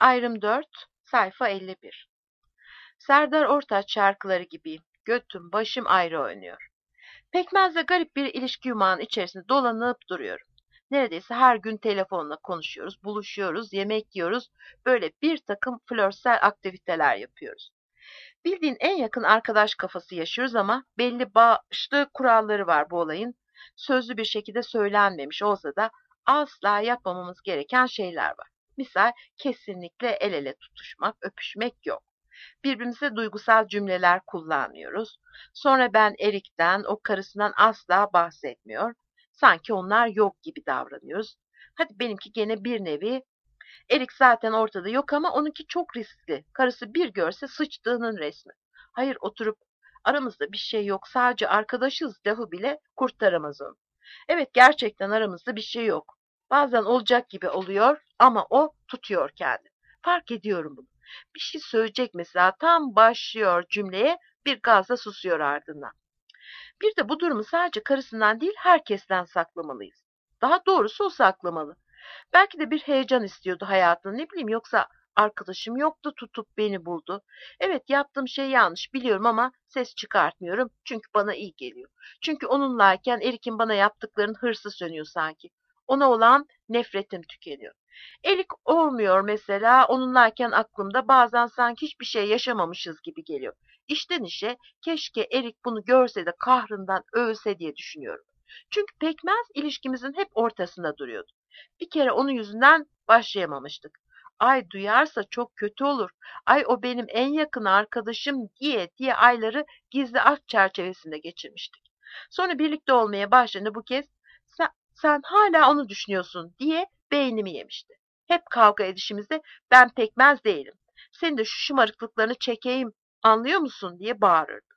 Ayrım 4, sayfa 51. Serdar Ortaç şarkıları gibiyim. Götüm başım ayrı oynuyor. Pekmezle garip bir ilişki yumağının içerisinde dolanıp duruyorum. Neredeyse her gün telefonla konuşuyoruz, buluşuyoruz, yemek yiyoruz. Böyle bir takım flörtsel aktiviteler yapıyoruz. Bildiğin en yakın arkadaş kafası yaşıyoruz ama belli başlı kuralları var bu olayın. Sözlü bir şekilde söylenmemiş olsa da asla yapmamamız gereken şeyler var. Misal kesinlikle el ele tutuşmak, öpüşmek yok. Birbirimize duygusal cümleler kullanmıyoruz. Sonra ben Erik'ten, o karısından asla bahsetmiyor. Sanki onlar yok gibi davranıyoruz. Hadi benimki gene bir nevi. Erik zaten ortada yok ama onunki çok riskli. Karısı bir görse sıçtığının resmi. Hayır, oturup aramızda bir şey yok, sadece arkadaşız lafı bile kurtaramaz onu. Evet, gerçekten aramızda bir şey yok. Bazen olacak gibi oluyor ama o tutuyor kendini. Fark ediyorum bunu. Bir şey söyleyecek mesela, tam başlıyor cümleye, bir gazla susuyor ardından. Bir de bu durumu sadece karısından değil herkesten saklamalıyız. Daha doğrusu o saklamalı. Belki de bir heyecan istiyordu hayatını, ne bileyim, yoksa arkadaşım yoktu tutup beni buldu. Evet, yaptığım şey yanlış biliyorum ama ses çıkartmıyorum çünkü bana iyi geliyor. Çünkü onunlayken Erik'in bana yaptıklarının hırsı sönüyor sanki. Ona olan nefretim tükeniyor. Erik olmuyor mesela, onunlayken aklımda bazen sanki hiçbir şey yaşamamışız gibi geliyor. İşten işe keşke Erik bunu görse de kahrından ölse diye düşünüyorum. Çünkü pekmez ilişkimizin hep ortasında duruyordu. Bir kere onun yüzünden başlayamamıştık. Ay duyarsa çok kötü olur. Ay o benim en yakın arkadaşım diye ayları gizli aşk çerçevesinde geçirmiştik. Sonra birlikte olmaya başlayınca bu kez sen hala onu düşünüyorsun diye beynimi yemişti. Hep kavga edişimizde ben pekmez değilim. Senin de şu şımarıklıklarını çekeyim, anlıyor musun diye bağırırdı.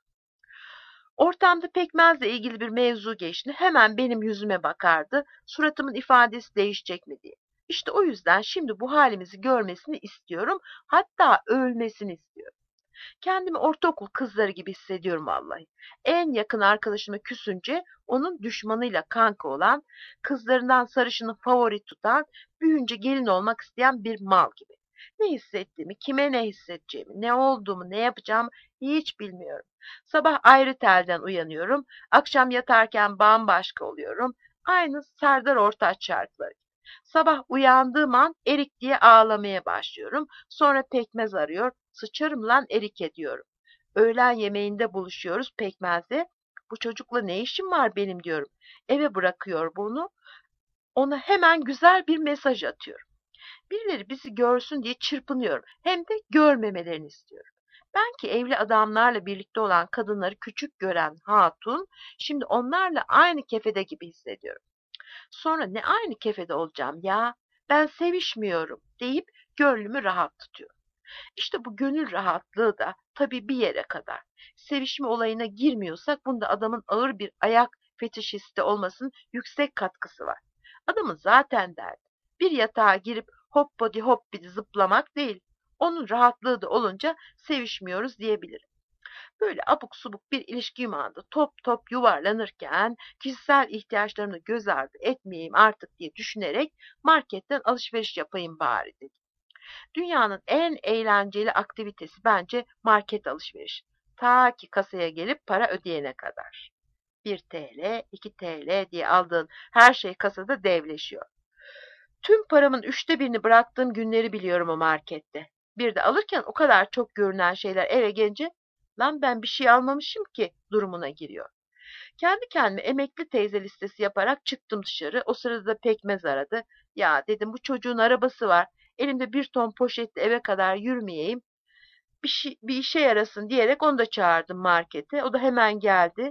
Ortamda pekmezle ilgili bir mevzu geçti. Hemen benim yüzüme bakardı. Suratımın ifadesi değişecek mi diye. İşte o yüzden şimdi bu halimizi görmesini istiyorum. Hatta ölmesini istiyorum. Kendimi ortaokul kızları gibi hissediyorum vallahi. En yakın arkadaşıma küsünce onun düşmanıyla kanka olan, kızlarından sarışını favori tutan, büyüyünce gelin olmak isteyen bir mal gibi. Ne hissettiğimi, kime ne hissedeceğimi, ne olduğumu, ne yapacağımı hiç bilmiyorum. Sabah ayrı telden uyanıyorum, akşam yatarken bambaşka oluyorum. Aynı Serdar Ortaç şarkıları. Sabah uyandığım an Erik diye ağlamaya başlıyorum. Sonra pekmez arıyor. Sıçarım lan Erik'e diyorum. Öğlen yemeğinde buluşuyoruz pekmezde. Bu çocukla ne işim var benim diyorum. Eve bırakıyor bunu. Ona hemen güzel bir mesaj atıyorum. Birileri bizi görsün diye çırpınıyorum. Hem de görmemelerini istiyorum. Ben ki evli adamlarla birlikte olan kadınları küçük gören hatun, şimdi onlarla aynı kefede gibi hissediyorum. Sonra ne aynı kefede olacağım ya, ben sevişmiyorum deyip gönlümü rahat tutuyorum. İşte bu gönül rahatlığı da tabii bir yere kadar. Sevişme olayına girmiyorsak bunda adamın ağır bir ayak fetişisti olmasının yüksek katkısı var. Adamın zaten derdi bir yatağa girip hoppadi hoppidi zıplamak değil. Onun rahatlığı da olunca sevişmiyoruz diyebilirim. Böyle abuk subuk bir ilişki yumağında top top yuvarlanırken kişisel ihtiyaçlarımı göz ardı etmeyeyim artık diye düşünerek marketten alışveriş yapayım bari dedim. Dünyanın en eğlenceli aktivitesi bence market alışverişi. Ta ki kasaya gelip para ödeyene kadar. 1 TL, 2 TL diye aldığın her şey kasada devleşiyor. Tüm paramın 1/3'ünü bıraktığım günleri biliyorum o markette. Bir de alırken o kadar çok görünen şeyler eve gelince lan ben bir şey almamışım ki durumuna giriyor. Kendi kendime emekli teyze listesi yaparak çıktım dışarı. O sırada da pekmez aradı. Ya dedim, bu çocuğun arabası var. Elimde 1 ton poşetle eve kadar yürümeyeyim. Bir işe yarasın diyerek onu da çağırdım markete. O da hemen geldi.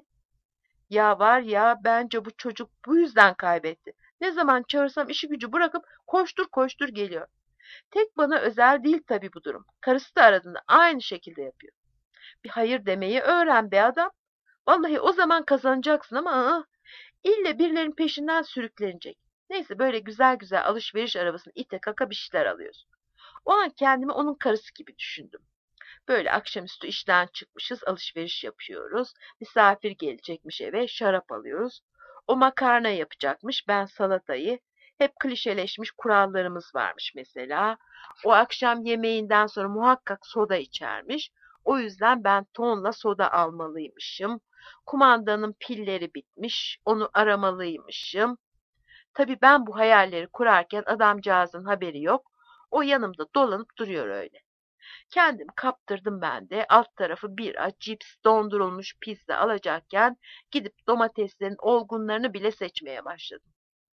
Ya var ya, bence bu çocuk bu yüzden kaybetti. Ne zaman çağırsam işi gücü bırakıp koştur koştur geliyor. Tek bana özel değil tabii bu durum. Karısı da aradığında aynı şekilde yapıyor. Bir hayır demeyi öğren be adam. Vallahi o zaman kazanacaksın ama ille birilerinin peşinden sürüklenecek. Neyse, böyle güzel güzel alışveriş arabasını ite kaka bir şeyler alıyorsun. O an kendimi onun karısı gibi düşündüm. Böyle akşamüstü işten çıkmışız, alışveriş yapıyoruz. Misafir gelecekmiş eve, şarap alıyoruz. O makarna yapacakmış, ben salatayı. Hep klişeleşmiş kurallarımız varmış mesela. O akşam yemeğinden sonra muhakkak soda içermiş. O yüzden ben tonla soda almalıymışım. Kumandanın pilleri bitmiş, onu aramalıymışım. Tabii ben bu hayalleri kurarken adamcağızın haberi yok. O yanımda dolanıp duruyor öyle. Kendimi kaptırdım ben de. Alt tarafı bira, cips, dondurulmuş pizza alacakken gidip domateslerin olgunlarını bile seçmeye başladım.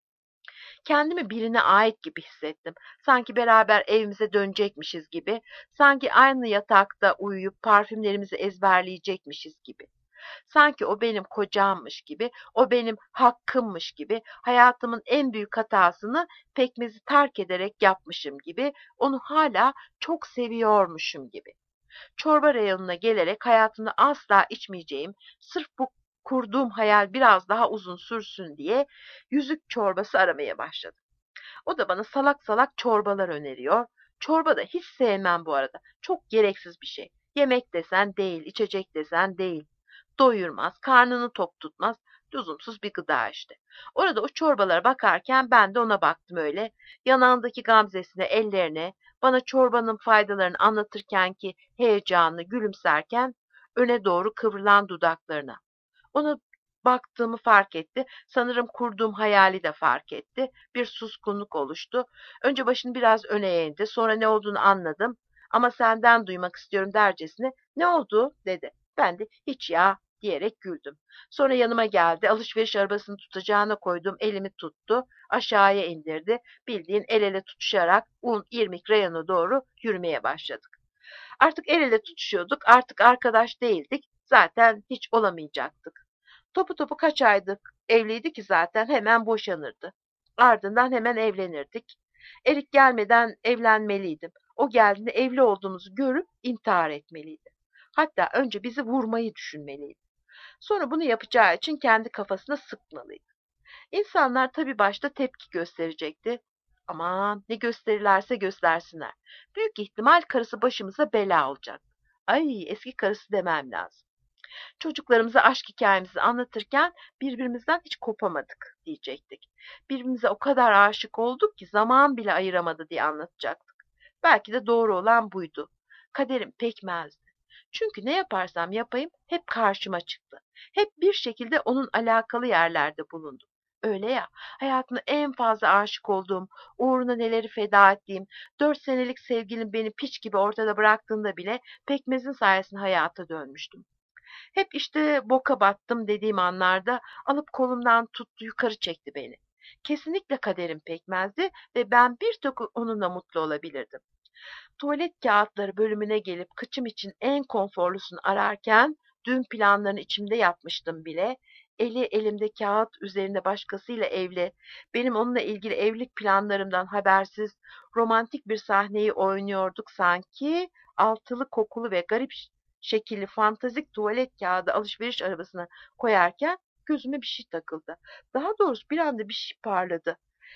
Kendimi birine ait gibi hissettim. Sanki beraber evimize dönecekmişiz gibi. Sanki aynı yatakta uyuyup parfümlerimizi ezberleyecekmişiz gibi. Sanki o benim kocammış gibi, o benim hakkımmış gibi, hayatımın en büyük hatasını pekmezi terk ederek yapmışım gibi, onu hala çok seviyormuşum gibi. Çorba reyonuna gelerek hayatımda asla içmeyeceğim, sırf bu kurduğum hayal biraz daha uzun sürsün diye yüzük çorbası aramaya başladım. O da bana salak salak çorbalar öneriyor. Çorba da hiç sevmem bu arada. Çok gereksiz bir şey. Yemek desen değil, içecek desen değil. Doyurmaz, karnını tok tutmaz. Lüzumsuz bir gıda işte. Orada o çorbalara bakarken ben de ona baktım öyle. Yanağındaki gamzesine, ellerine, bana çorbanın faydalarını anlatırken ki heyecanlı gülümserken öne doğru kıvrılan dudaklarına. Ona baktığımı fark etti. Sanırım kurduğum hayali de fark etti. Bir suskunluk oluştu. Önce başını biraz öne eğdi. Sonra ne olduğunu anladım. Ama senden duymak istiyorum dercesine. Ne oldu dedi. Ben de hiç ya diyerek güldüm. Sonra yanıma geldi. Alışveriş arabasını tutacağına koyduğum elimi tuttu. Aşağıya indirdi. Bildiğin el ele tutuşarak un, irmik reyona doğru yürümeye başladık. Artık el ele tutuşuyorduk. Artık arkadaş değildik. Zaten hiç olamayacaktık. Topu topu kaç aylık evliydi ki zaten hemen boşanırdı. Ardından hemen evlenirdik. Erik gelmeden evlenmeliydim. O geldiğinde evli olduğumuzu görüp intihar etmeliydi. Hatta önce bizi vurmayı düşünmeliydi. Sonra bunu yapacağı için kendi kafasına sıkmalıydı. İnsanlar tabii başta tepki gösterecekti. Aman ne gösterirlerse göstersinler. Büyük ihtimal karısı başımıza bela olacak. Ay eski karısı demem lazım. Çocuklarımıza aşk hikayemizi anlatırken birbirimizden hiç kopamadık diyecektik. Birbirimize o kadar aşık olduk ki zaman bile ayıramadı diye anlatacaktık. Belki de doğru olan buydu. Kaderim pekmezdi. Çünkü ne yaparsam yapayım hep karşıma çıktı. Hep bir şekilde onun alakalı yerlerde bulundum. Öyle ya, hayatımda en fazla aşık olduğum, uğruna neleri feda ettiğim, 4 senelik sevgilim beni piç gibi ortada bıraktığında bile pekmezin sayesinde hayata dönmüştüm. Hep işte boka battım dediğim anlarda alıp kolumdan tuttu yukarı çekti beni. Kesinlikle kaderim pekmezdi ve ben bir tek onunla mutlu olabilirdim. Tuvalet kağıtları bölümüne gelip kıçım için en konforlusunu ararken dün planlarını içimde yapmıştım bile. Eli elimde kağıt üzerinde başkasıyla evli, benim onunla ilgili evlilik planlarımdan habersiz romantik bir sahneyi oynuyorduk sanki. Altılı kokulu ve garip şekilli fantastik tuvalet kağıdı alışveriş arabasına koyarken gözüme bir şey takıldı. Daha doğrusu bir anda bir şey parladı.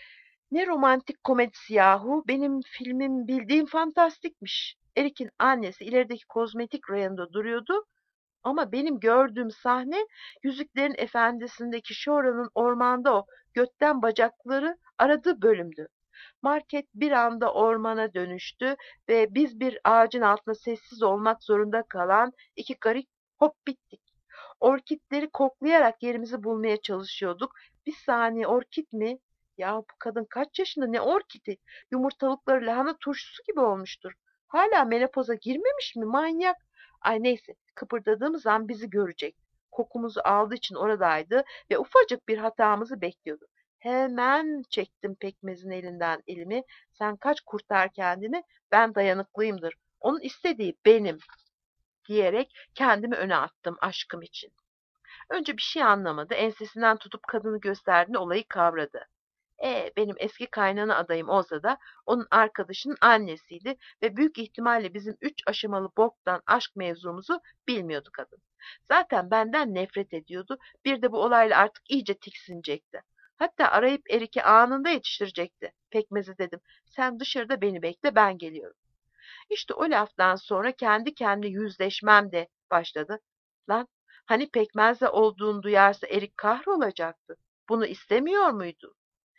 Ne romantik komedisi yahu. Benim filmim bildiğim fantastikmiş. Erik'in annesi ilerideki kozmetik reyonunda duruyordu. Ama benim gördüğüm sahne Yüzüklerin Efendisi'ndeki Shora'nın ormanda o götten bacakları aradığı bölümdü. Market bir anda ormana dönüştü ve biz bir ağacın altında sessiz olmak zorunda kalan iki garip hop bittik. Orkidleri koklayarak yerimizi bulmaya çalışıyorduk. Bir saniye orkid mi? Ya bu kadın kaç yaşında ne orkidi? Yumurtalıkları lahana turşusu gibi olmuştur. Hala menopoza girmemiş mi manyak? Ay neyse kıpırdadığımız an bizi görecek. Kokumuzu aldığı için oradaydı ve ufacık bir hatamızı bekliyordu. Hemen çektim pekmezin elinden elimi. Sen kaç kurtar kendini ben dayanıklıyımdır. Onun istediği benim diyerek kendimi öne attım aşkım için. Önce bir şey anlamadı. Ensesinden tutup kadını gösterdiğinde olayı kavradı. Benim eski kaynana adayım olsa da onun arkadaşının annesiydi ve büyük ihtimalle bizim 3 aşamalı boktan aşk mevzumuzu bilmiyordu kadın. Zaten benden nefret ediyordu. Bir de bu olayla artık iyice tiksinecekti. Hatta arayıp Erik'i anında yetiştirecekti. Pekmezi dedim. Sen dışarıda beni bekle ben geliyorum. İşte o laftan sonra kendi kendine yüzleşmem de başladı. Lan hani pekmezle olduğunu duyarsa Erik kahrolacaktı. Bunu istemiyor muydu?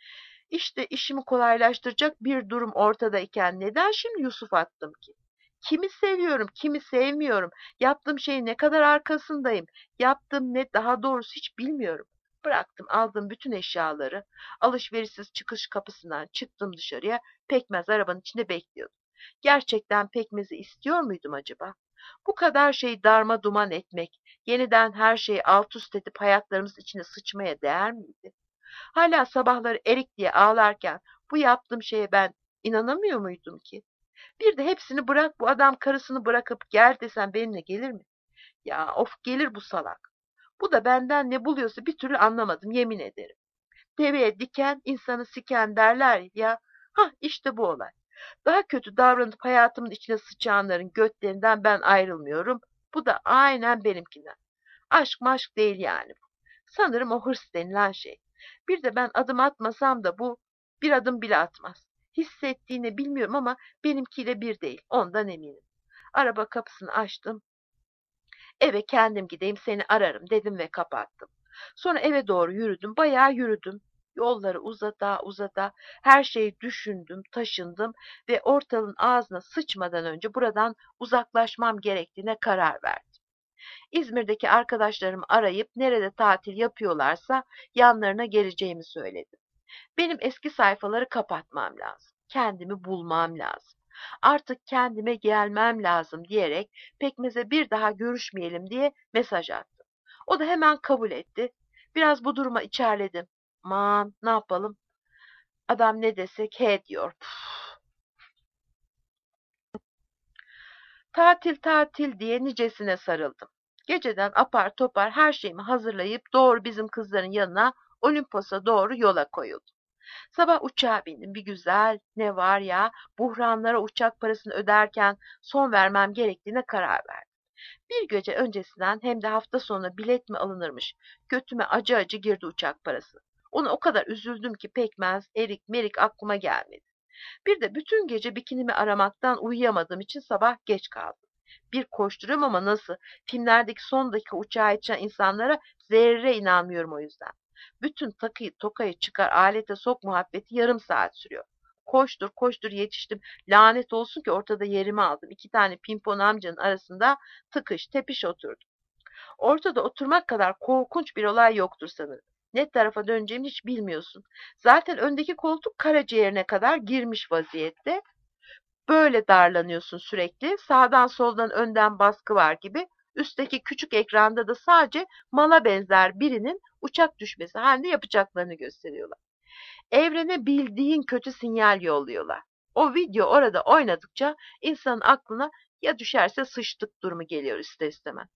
İşte işimi kolaylaştıracak bir durum ortadayken neden şimdi Yusuf attım ki? Kimi seviyorum, kimi sevmiyorum. Yaptığım şeyin ne kadar arkasındayım. Yaptığım ne daha doğrusu hiç bilmiyorum. Bıraktım, aldım bütün eşyaları. Alışverişsiz çıkış kapısından çıktım dışarıya. Pekmez arabanın içinde bekliyordu. Gerçekten pekmezi istiyor muydum acaba? Bu kadar şeyi darma duman etmek, yeniden her şeyi alt üst edip hayatlarımız içine sıçmaya değer miydi? Hala sabahları erik diye ağlarken bu yaptığım şeye ben inanamıyor muydum ki? Bir de hepsini bırak, bu adam karısını bırakıp gel desem benimle gelir mi? Ya of, gelir bu salak. Bu da benden ne buluyorsa bir türlü anlamadım, yemin ederim. Deveye diken insanı siken derler ya. Hah, işte bu olay. Daha kötü davranıp hayatımın içine sıçanların götlerinden ben ayrılmıyorum. Bu da aynen benimkinden. Aşk maşk değil yani bu. Sanırım o hırs denilen şey. Bir de ben adım atmasam da bu bir adım bile atmaz. Hissettiğini bilmiyorum ama benimkiyle bir değil. Ondan eminim. Araba kapısını açtım. Eve kendim gideyim, seni ararım dedim ve kapattım. Sonra eve doğru yürüdüm. Bayağı yürüdüm. Yolları uzata uzata her şeyi düşündüm, taşındım ve ortalığın ağzına sıçmadan önce buradan uzaklaşmam gerektiğine karar verdim. İzmir'deki arkadaşlarımı arayıp nerede tatil yapıyorlarsa yanlarına geleceğimi söyledim. Benim eski sayfaları kapatmam lazım. Kendimi bulmam lazım. Artık kendime gelmem lazım diyerek Pekmez'e bir daha görüşmeyelim diye mesaj attım. O da hemen kabul etti. Biraz bu duruma içerledim. Aman ne yapalım? Adam ne desek he diyor. Tatil tatil diye nicesine sarıldım. Geceden apar topar her şeyimi hazırlayıp doğru bizim kızların yanına Olimpos'a doğru yola koyuldum. Sabah uçağa bindim. Bir güzel ne var ya, buhranlara uçak parasını öderken son vermem gerektiğine karar verdim. Bir gece öncesinden hem de hafta sonu bilet mi alınırmış, götüme acı acı girdi uçak parası. Ona o kadar üzüldüm ki pekmez, erik, merik aklıma gelmedi. Bir de bütün gece bikinimi aramaktan uyuyamadığım için sabah geç kaldım. Bir koşturuyorum ama nasıl? Filmlerdeki son dakika uçağa yetişen insanlara zerre inanmıyorum o yüzden. Bütün takıyı tokayı çıkar alete sok muhabbeti yarım saat sürüyor. Koştur koştur yetiştim. Lanet olsun ki ortada yerimi aldım. İki tane pimpon amcanın arasında tıkış tepiş oturdum. Ortada oturmak kadar korkunç bir olay yoktur sanırım. Ne tarafa döneceğimi hiç bilmiyorsun. Zaten öndeki koltuk karaciğerine kadar girmiş vaziyette. Böyle darlanıyorsun sürekli. Sağdan soldan önden baskı var gibi. Üstteki küçük ekranda da sadece mala benzer birinin uçak düşmesi halinde yapacaklarını gösteriyorlar. Evrene bildiğin kötü sinyal yolluyorlar. O video orada oynadıkça insanın aklına ya düşerse sıçtık durumu geliyor ister istemez.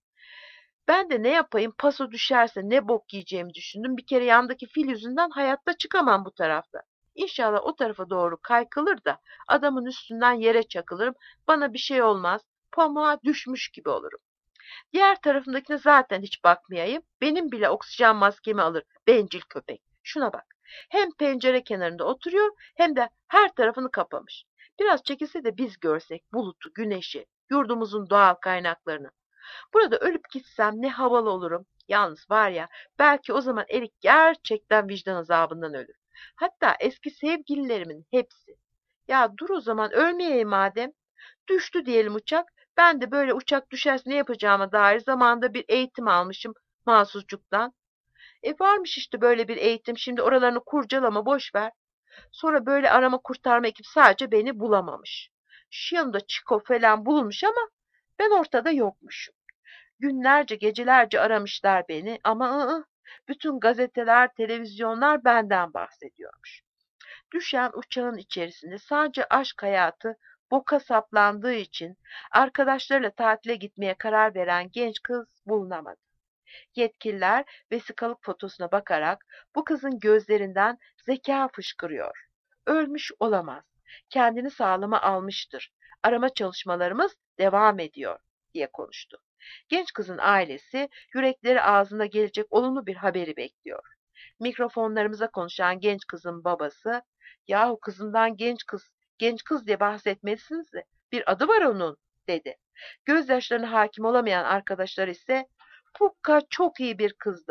Ben de ne yapayım, paso düşerse ne bok yiyeceğimi düşündüm. Bir kere yandaki fil yüzünden hayatta çıkamam bu tarafta. İnşallah o tarafa doğru kaykılır da adamın üstünden yere çakılırım. Bana bir şey olmaz. Pamuğa düşmüş gibi olurum. Diğer tarafındakine zaten hiç bakmayayım. Benim bile oksijen maskemi alır. Bencil köpek. Şuna bak. Hem pencere kenarında oturuyor hem de her tarafını kapamış. Biraz çekilse de biz görsek bulutu, güneşi, yurdumuzun doğal kaynaklarını. Burada ölüp gitsem ne havalı olurum. Yalnız var ya, belki o zaman Erik gerçekten vicdan azabından ölür. Hatta eski sevgililerimin hepsi. Ya dur o zaman ölmeyeyim madem. Düştü diyelim uçak. Ben de böyle uçak düşerse ne yapacağıma dair zamanında bir eğitim almışım mahsusçuktan. Varmış işte böyle bir eğitim. Şimdi oralarını kurcalama boş ver. Sonra böyle arama kurtarma ekip sadece beni bulamamış. Şu yanımda Çiko falan bulmuş ama ben ortada yokmuşum. Günlerce gecelerce aramışlar beni ama bütün gazeteler, televizyonlar benden bahsediyormuş. Düşen uçağın içerisinde sadece aşk hayatı boka saplandığı için arkadaşlarıyla tatile gitmeye karar veren genç kız bulunamadı. Yetkililer vesikalık fotosuna bakarak bu kızın gözlerinden zeka fışkırıyor. Ölmüş olamaz. Kendini sağlama almıştır. Arama çalışmalarımız devam ediyor diye konuştu. Genç kızın ailesi yürekleri ağzına gelecek olumlu bir haberi bekliyor. Mikrofonlarımıza konuşan genç kızın babası, "Yahu kızımdan genç kız diye bahsetmezsiniz de bir adı var onun," dedi. Gözyaşlarına hakim olamayan arkadaşlar ise, "Pukka çok iyi bir kızdı.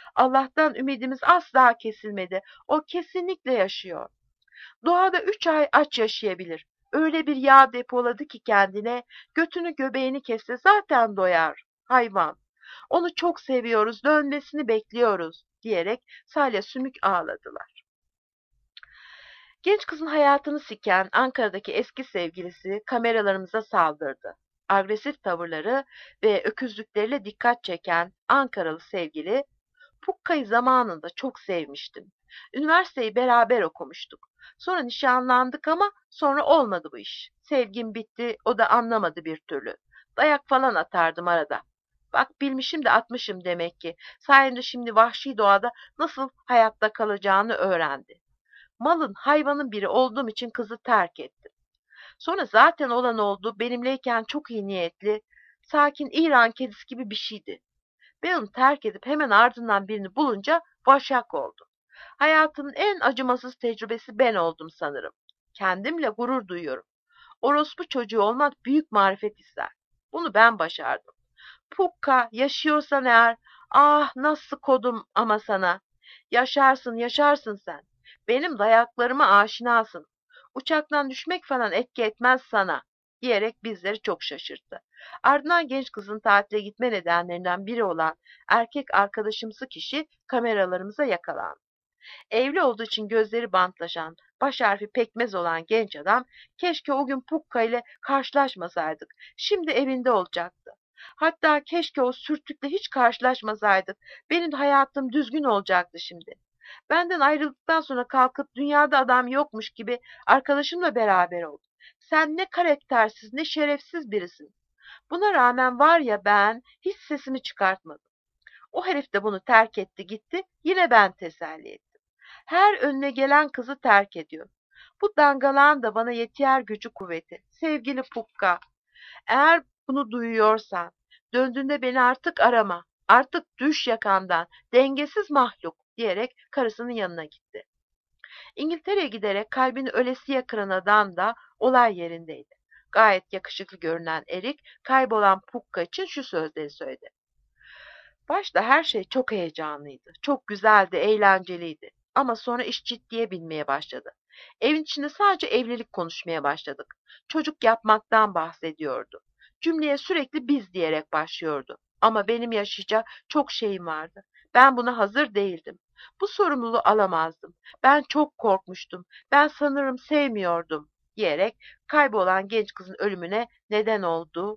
Allah'tan ümidimiz asla kesilmedi. O kesinlikle yaşıyor. Doğada 3 ay aç yaşayabilir. Öyle bir yağ depoladı ki kendine, götünü göbeğini kesse zaten doyar. Hayvan. Onu çok seviyoruz, dönmesini bekliyoruz diyerek salya sümük ağladılar. Genç kızın hayatını siken Ankara'daki eski sevgilisi kameralarımıza saldırdı. Agresif tavırları ve öküzlükleriyle dikkat çeken Ankaralı sevgili, Pukka'yı zamanında çok sevmiştim. Üniversiteyi beraber okumuştuk. Sonra nişanlandık ama sonra olmadı bu iş. Sevgim bitti, o da anlamadı bir türlü. Dayak falan atardım arada. Bak bilmişim de atmışım demek ki. Sayende şimdi vahşi doğada nasıl hayatta kalacağını öğrendi. Malın, hayvanın biri olduğum için kızı terk ettim. Sonra zaten olan oldu, benimleyken çok iyi niyetli, sakin İran kedisi gibi bir şeydi. Ben onu terk edip hemen ardından birini bulunca başak oldu. Hayatımın en acımasız tecrübesi ben oldum sanırım. Kendimle gurur duyuyorum. Orospu çocuğu olmak büyük marifet ister. Bunu ben başardım. Pukka, yaşıyorsan eğer, ah nasıl kodum ama sana. Yaşarsın, yaşarsın sen. Benim dayaklarıma aşinasın. Uçaktan düşmek falan etki etmez sana, diyerek bizleri çok şaşırttı. Ardından genç kızın tatile gitme nedenlerinden biri olan erkek arkadaşımsı kişi kameralarımıza yakalandı. Evli olduğu için gözleri bantlaşan, baş harfi pekmez olan genç adam, keşke o gün Pukka ile karşılaşmasaydık, şimdi evinde olacaktı. Hatta keşke o sürtükle hiç karşılaşmasaydık, benim hayatım düzgün olacaktı şimdi. Benden ayrıldıktan sonra kalkıp dünyada adam yokmuş gibi arkadaşımla beraber oldu. Sen ne karaktersiz, ne şerefsiz birisin. Buna rağmen var ya ben hiç sesimi çıkartmadım. O herif de bunu terk etti gitti, yine ben teselli ettim. Her önüne gelen kızı terk ediyor. Bu dangalağın da bana yetiyer gücü kuvveti. Sevgili Pukka, eğer bunu duyuyorsan, döndüğünde beni artık arama. Artık düş yakamdan, dengesiz mahluk diyerek karısının yanına gitti. İngiltere'ye giderek kalbini ölesiye kıran adam da olay yerindeydi. Gayet yakışıklı görünen Erik, kaybolan Pukka için şu sözleri söyledi. Başta her şey çok heyecanlıydı, çok güzeldi, eğlenceliydi. Ama sonra iş ciddiye binmeye başladı. Evin içinde sadece evlilik konuşmaya başladık. Çocuk yapmaktan bahsediyordu. Cümleye sürekli biz diyerek başlıyordu. Ama benim yaşayacak çok şeyim vardı. Ben buna hazır değildim. Bu sorumluluğu alamazdım. Ben çok korkmuştum. Ben sanırım sevmiyordum diyerek kaybolan genç kızın ölümüne neden oldu.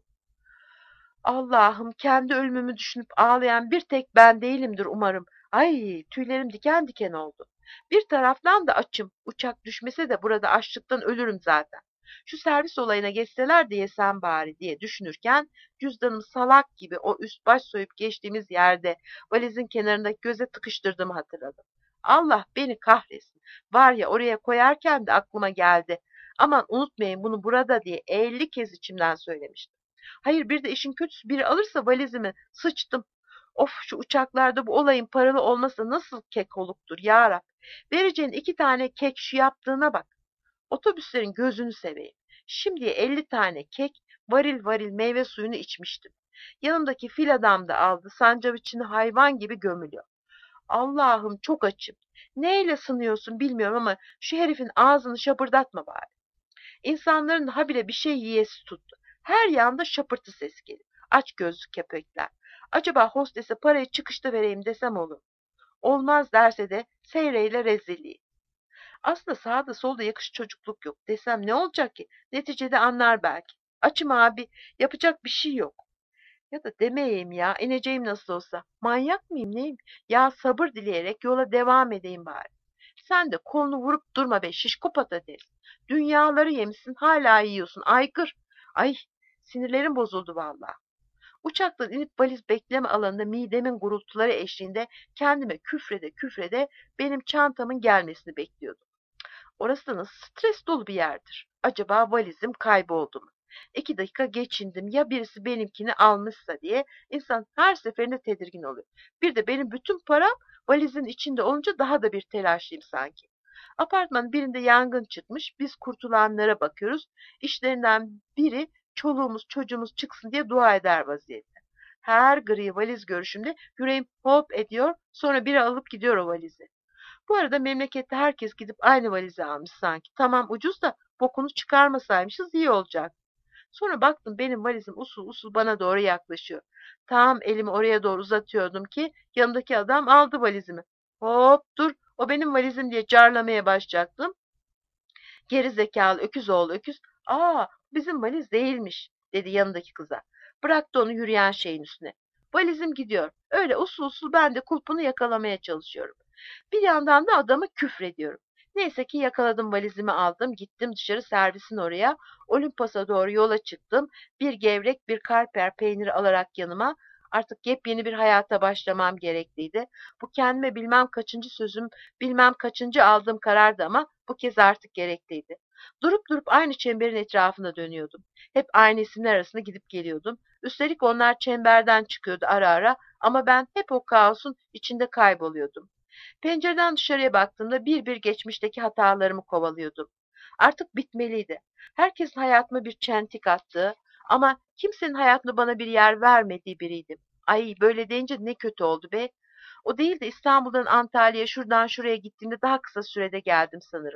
Allah'ım, kendi ölümümü düşünüp ağlayan bir tek ben değilimdir umarım. Ay, tüylerim diken diken oldu. Bir taraftan da açım. Uçak düşmese de burada açlıktan ölürüm zaten. Şu servis olayına geçseler de yesem bari diye düşünürken cüzdanımı salak gibi o üst baş soyup geçtiğimiz yerde valizin kenarındaki göze tıkıştırdığımı hatırladım. Allah beni kahretsin. Var ya, oraya koyarken de aklıma geldi. Aman unutmayın bunu burada diye 50 kez içimden söylemiştim. Hayır, bir de işin kötüsü biri alırsa valizimi, sıçtım. Of, şu uçaklarda bu olayın paralı olması nasıl kekoluktur yarab. Vereceğin 2 tane kek, şu yaptığına bak. Otobüslerin gözünü seveyim. Şimdiye 50 tane kek, varil varil meyve suyunu içmiştim. Yanımdaki fil adam da aldı, sandviçini hayvan gibi gömülüyor. Allah'ım, çok açım. Neyle sınıyorsun bilmiyorum ama şu herifin ağzını şapırdatma bari. İnsanların habire bir şey yiyesi tuttu. Her yanda şapırtı ses geliyor. Aç gözlü köpekler. Acaba hostese parayı çıkışta vereyim desem olur. Olmaz derse de seyreyle rezilliği. Aslında sağda solda yakış çocukluk yok desem ne olacak ki? Neticede anlar belki. Açım abi, yapacak bir şey yok. Ya da demeyeyim ya, ineceğim nasıl olsa. Manyak mıyım neyim? Ya sabır dileyerek yola devam edeyim bari. Sen de kolunu vurup durma be şişko patates. Dünyaları yemişsin hala yiyorsun aygır. Ay, sinirlerim bozuldu vallahi. Uçaktan inip valiz bekleme alanında midemin gurultuları eşliğinde kendime küfrede küfrede benim çantamın gelmesini bekliyordum. Orası da nasıl stres dolu bir yerdir. Acaba valizim kayboldu mu? 2 dakika geçindim ya birisi benimkini almışsa diye insan her seferinde tedirgin oluyor. Bir de benim bütün param valizin içinde olunca daha da bir telaşlıyım sanki. Apartmanın birinde yangın çıkmış, biz kurtulanlara bakıyoruz. İşlerinden biri çoluğumuz çocuğumuz çıksın diye dua eder vaziyette. Her gri valiz görüşümde yüreğim hop ediyor, sonra biri alıp gidiyor o valizi. Bu arada memlekette herkes gidip aynı valizi almış sanki. Tamam ucuz da bokunu çıkarmasaymışız iyi olacak. Sonra baktım benim valizim usul usul bana doğru yaklaşıyor. Tam elimi oraya doğru uzatıyordum ki yanımdaki adam aldı valizimi. Hop dur, o benim valizim diye carlamaya başlayacaktım. Geri zekalı öküz oğlu öküz. Aa, bizim valiz değilmiş dedi yanındaki kıza. Bıraktı onu yürüyen şeyin üstüne. Valizim gidiyor. Öyle usul usul ben de kulpunu yakalamaya çalışıyorum. Bir yandan da adamı küfrediyorum. Neyse ki yakaladım, valizimi aldım, gittim dışarı servisin oraya. Olimpos'a doğru yola çıktım. Bir gevrek, bir karper peyniri alarak yanıma. Artık yepyeni bir hayata başlamam gerekliydi. Bu kendime bilmem kaçıncı sözüm, bilmem kaçıncı aldığım karardı ama bu kez artık gerekliydi. Durup durup aynı çemberin etrafında dönüyordum. Hep aynı isimler arasında gidip geliyordum. Üstelik onlar çemberden çıkıyordu ara ara ama ben hep o kaosun içinde kayboluyordum. Pencereden dışarıya baktığımda bir bir geçmişteki hatalarımı kovalıyordum. Artık bitmeliydi. Herkesin hayatıma bir çentik attığı ama kimsenin hayatında bana bir yer vermediği biriydim. Ay böyle deyince ne kötü oldu be. O değil de İstanbul'dan Antalya'ya şuradan şuraya gittiğimde daha kısa sürede geldim sanırım.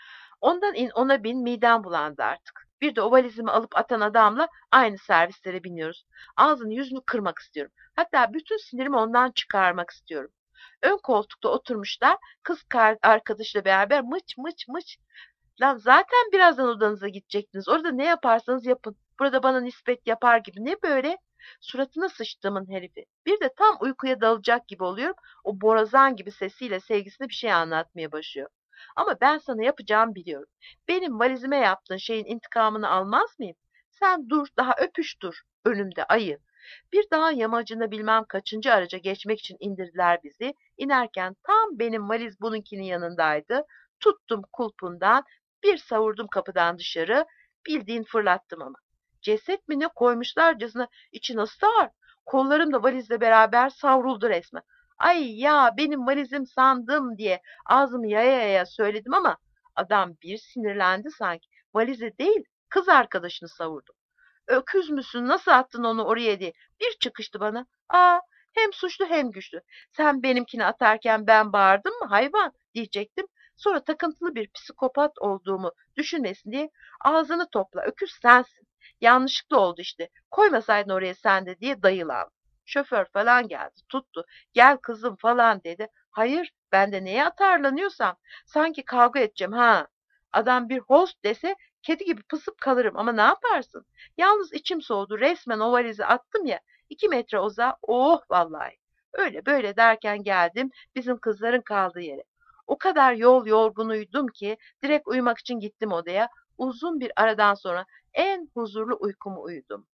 Ondan in ona bin midem bulandı artık. Bir de o valizimi alıp atan adamla aynı servislere biniyoruz. Ağzını yüzünü kırmak istiyorum. Hatta bütün sinirimi ondan çıkarmak istiyorum. Ön koltukta oturmuşlar. Kız arkadaşla beraber mıç mıç mıç. Lan zaten birazdan odanıza gidecektiniz. Orada ne yaparsanız yapın. Burada bana nispet yapar gibi. Ne böyle? Suratına sıçtığımın herifi. Bir de tam uykuya dalacak gibi oluyorum. O borazan gibi sesiyle sevgisine bir şey anlatmaya başlıyor. Ama ben sana yapacağımı biliyorum. Benim valizime yaptığın şeyin intikamını almaz mıyım? Sen dur, daha öpüş dur. Önümde ayı. Bir dağın yamacında bilmem kaçıncı araca geçmek için indirdiler bizi. İnerken tam benim valiz bununkinin yanındaydı. Tuttum kulpundan, bir savurdum kapıdan dışarı. Bildiğin fırlattım ama. Ceset mi ne koymuşlarcasına, içi nasıl ağır. Kollarım da valizle beraber savruldu resmen. Ay ya, benim valizim sandım diye ağzımı yaya yaya söyledim ama adam bir sinirlendi sanki. Valizi değil, kız arkadaşını savurdum. Öküz müsün, nasıl attın onu oraya diye bir çıkıştı bana. Aa, hem suçlu hem güçlü. Sen benimkini atarken ben bağırdım mı hayvan diyecektim. Sonra takıntılı bir psikopat olduğumu düşünmesin diye ağzını topla, öküz sensin. Yanlışlıkla oldu işte. Koymasaydın oraya sen de diye dayılandı. Şoför falan geldi, tuttu. Gel kızım falan dedi. Hayır, ben de neye atarlanıyorsam sanki kavga edeceğim ha. Adam bir host dese kedi gibi pısıp kalırım ama ne yaparsın? Yalnız içim soğudu. Resmen o valizi attım ya. 2 metre uzağa. Oh vallahi. Öyle böyle derken geldim bizim kızların kaldığı yere. O kadar yol yorgunuydum ki direkt uyumak için gittim odaya. Uzun bir aradan sonra en huzurlu uykumu uyudum.